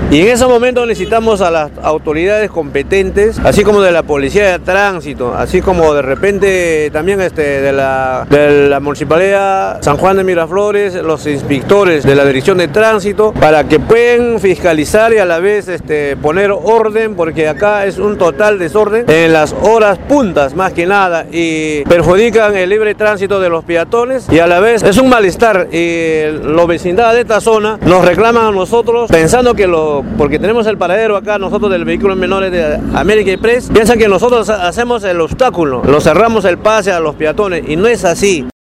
Y en ese momento necesitamos a las autoridades competentes, así como de la Policía de Tránsito, así como de repente también de la Municipalidad San Juan de Miraflores, los inspectores de la Dirección de Tránsito, para que puedan fiscalizar y a la vez poner orden, porque acá es un total desorden en las horas puntas más que nada y perjudican el libre tránsito de los peatones y a la vez es un malestar y los vecindades de esta zona nos reclaman a nosotros pensando que porque tenemos el paradero acá nosotros del vehículos menores de América Express, piensan que nosotros hacemos el obstáculo, lo cerramos el pase a los peatones y no es así.